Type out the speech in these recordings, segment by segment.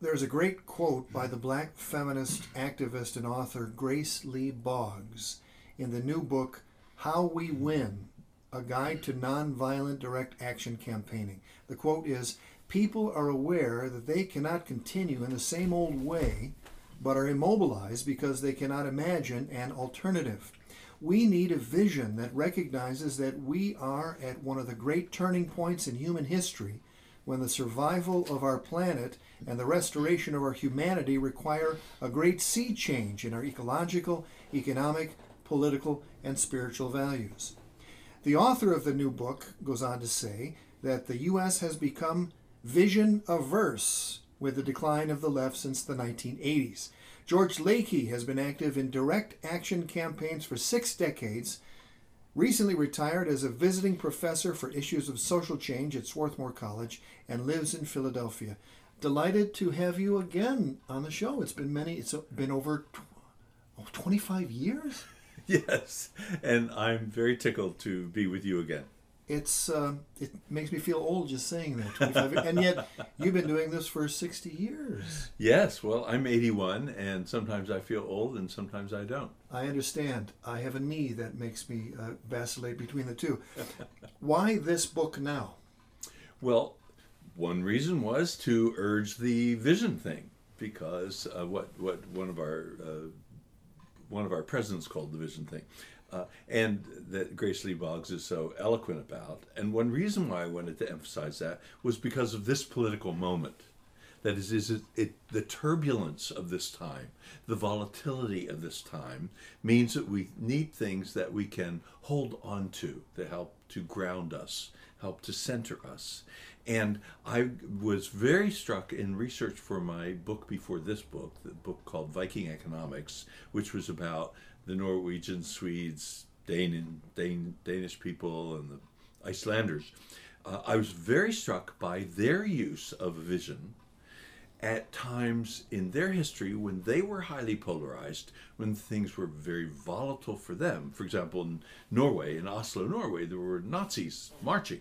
There's a great quote by the black feminist activist and author Grace Lee Boggs in the new book, How We Win, A Guide to Nonviolent Direct Action Campaigning. The quote is, "People are aware that they cannot continue in the same old way, but are immobilized because they cannot imagine an alternative. We need a vision that recognizes that we are at one of the great turning points in human history when the survival of our planet and the restoration of our humanity require a great sea change in our ecological, economic, political, and spiritual values." The author of the new book goes on to say that the U.S. has become vision averse with the decline of the left since the 1980s. George Lakey has been active in direct action campaigns for 6 decades, recently retired as a visiting professor for issues of social change at Swarthmore College, and lives in Philadelphia. Delighted to have you again on the show. It's been over 25 years? Yes, and I'm very tickled to be with you again. It makes me feel old just saying that, 25 years. And yet you've been doing this for 60 years. Yes, well, I'm 81, and sometimes I feel old and sometimes I don't. I understand. I have a knee that makes me vacillate between the two. Why this book now? Well, one reason was to urge the vision thing, because what one of our presidents called the vision thing. And that Grace Lee Boggs is so eloquent about. And one reason why I wanted to emphasize that was because of this political moment. That is the turbulence of this time, the volatility of this time, means that we need things that we can hold on to help to ground us, help to center us. And I was very struck in research for my book before this book, the book called Viking Economics, which was about the Norwegians, Swedes, Danish people, and the Icelanders. I was very struck by their use of vision at times in their history when they were highly polarized, when things were very volatile for them. For example, in Norway, in Oslo, Norway, there were Nazis marching.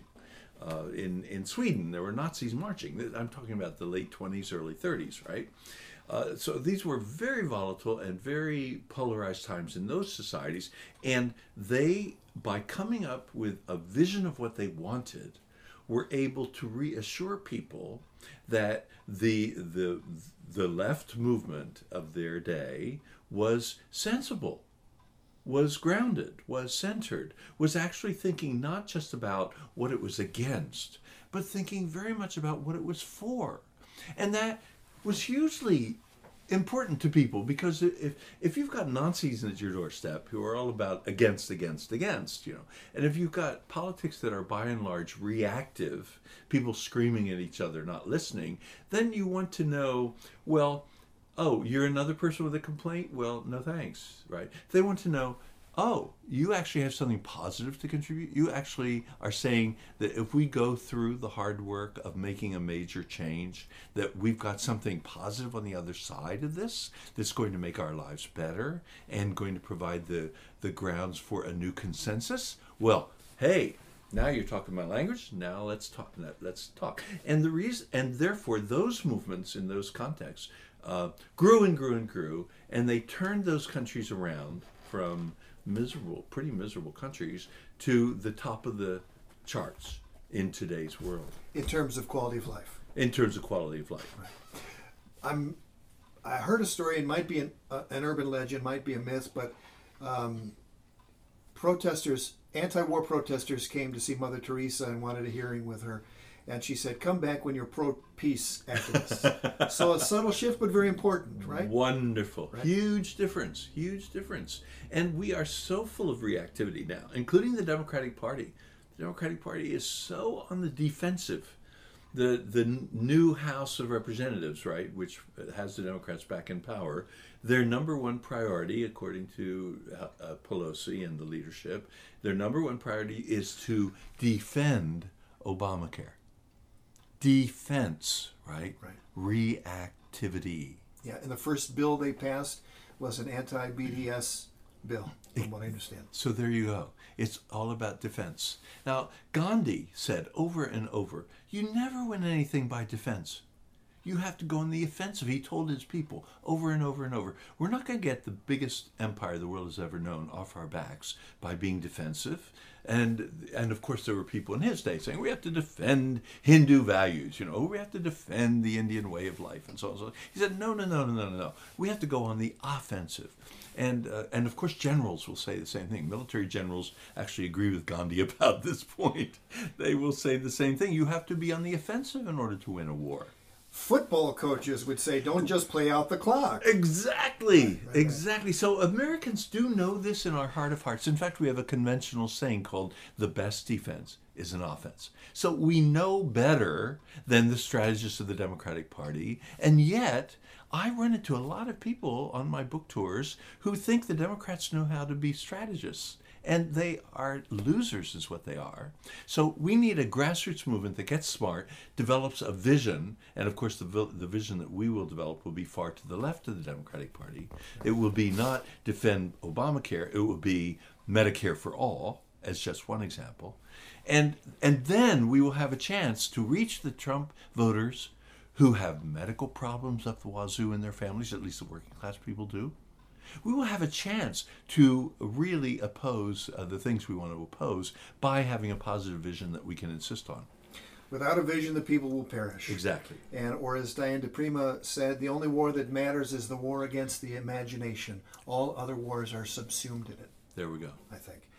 In Sweden, there were Nazis marching. I'm talking about the late 20s, early 30s, right? So these were very volatile and very polarized times in those societies. And they, by coming up with a vision of what they wanted, were able to reassure people that the left movement of their day was sensible, was grounded, was centered, was actually thinking not just about what it was against, but thinking very much about what it was for. And that was hugely important to people, because if you've got Nazis at your doorstep who are all about against, you know, and if you've got politics that are by and large reactive, people screaming at each other, not listening, then you want to know, well, oh, you're another person with a complaint? Well, no thanks, right? They want to know, oh, you actually have something positive to contribute. You actually are saying that if we go through the hard work of making a major change, that we've got something positive on the other side of this that's going to make our lives better and going to provide the grounds for a new consensus. Well, hey, now you're talking my language. Now let's talk. And the reason, and therefore, those movements in those contexts grew and grew and grew, and they turned those countries around from pretty miserable countries to the top of the charts in today's world. In terms of quality of life. In terms of quality of life. Right. I heard a story, it might be an urban legend, might be a myth, but anti-war protesters came to see Mother Teresa and wanted a hearing with her. And she said, come back when you're pro-peace activists. So a subtle shift, but very important, right? Wonderful. Right? Huge difference. And we are so full of reactivity now, including the Democratic Party. The Democratic Party is so on the defensive. The new House of Representatives, right, which has the Democrats back in power, their number one priority, according to Pelosi and the leadership, their number one priority is to defend Obamacare. Defense, right? Reactivity. Yeah, and the first bill they passed was an anti-BDS bill, from what I understand. So there you go. It's all about defense. Now, Gandhi said over and over, you never win anything by defense. You have to go on the offensive. He told his people over and over and over, we're not going to get the biggest empire the world has ever known off our backs by being defensive. And of course there were people in his day saying we have to defend Hindu values, we have to defend the Indian way of life and so on and so on. He said, no. We have to go on the offensive. And of course generals will say the same thing. Military generals actually agree with Gandhi about this point. They will say the same thing. You have to be on the offensive in order to win a war. Football coaches would say, don't just play out the clock. Exactly. So Americans do know this in our heart of hearts. In fact, we have a conventional saying called the best defense is an offense. So we know better than the strategists of the Democratic Party, and yet I run into a lot of people on my book tours who think the Democrats know how to be strategists. And they are losers is what they are. So we need a grassroots movement that gets smart, develops a vision, and of course the vision that we will develop will be far to the left of the Democratic Party. It will be not defend Obamacare, it will be Medicare for all, as just one example. And then we will have a chance to reach the Trump voters who have medical problems up the wazoo in their families, at least the working class people do. We will have a chance to really oppose the things we want to oppose by having a positive vision that we can insist on. Without a vision, the people will perish. Exactly. Or as Diane de Prima said, the only war that matters is the war against the imagination. All other wars are subsumed in it. There we go. I think.